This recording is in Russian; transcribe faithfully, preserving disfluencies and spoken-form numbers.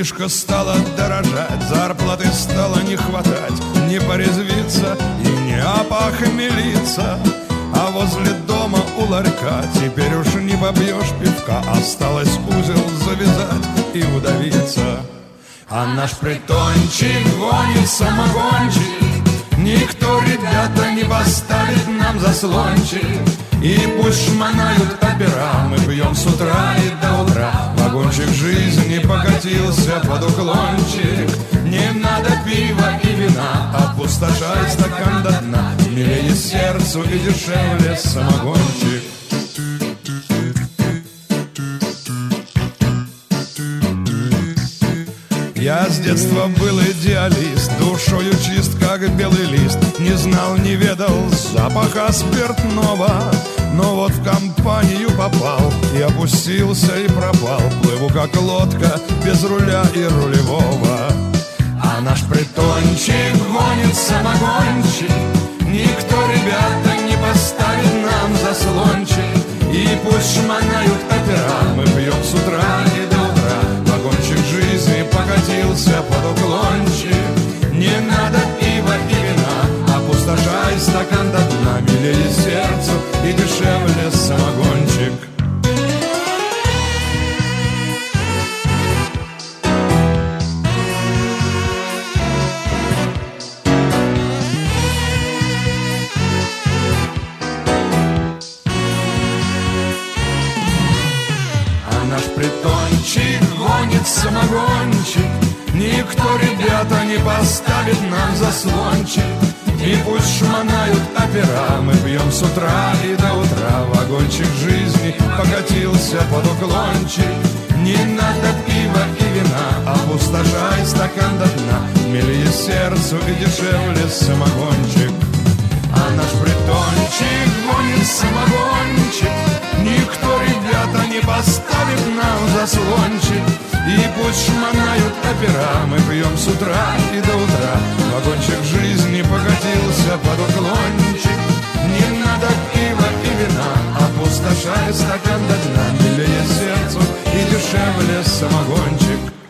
Винишко стало дорожать, зарплаты стало не хватать. Не порезвиться и не опохмелиться. А возле дома у ларька теперь уж не побьешь пивка. Осталось узел завязать и удавиться. А наш притончик гонит самогончик. Никто, ребята, не поставит нам заслончик. И пусть шмонают опера, мы пьем с утра и до утра. Вагончик жизни покатился под уклончик. Не надо пива и вина, опустошай стакан до дна. Милее сердцу и дешевле самогончик. Я с детства был идеалист, душою чист, как белый лист. Не знал, не ведал запаха спиртного. Но вот в компанию попал и опустился и пропал. Плыву, как лодка, без руля и рулевого. А наш притончик гонит самогончик. Никто, ребята, не поставит нам заслончик. И пусть шмонают опера, мы пьем с утра и до утра. Вагончик жизни покатился под уклончик. Не надо пива и вина, опустошай стакан до дна. Милее сердцу и дешевле самогончик. Наш притончик гонит самогончик. Никто, ребята, не поставит нам заслончик. И пусть шмонают опера, мы пьем с утра и до утра. Вагончик жизни покатился под уклончик. Не надо пива и вина, опустошай стакан до дна. Милее сердцу и дешевле самогончик. А наш притончик гонит самогончик. Никто, ребята, не поставит нам заслончик. И пусть шмонают опера, мы пьем с утра и до утра. Вагончик жизни покатился под уклончик. Не надо пива и вина, опустошай стакан до дна. Милее сердцу и дешевле самогончик.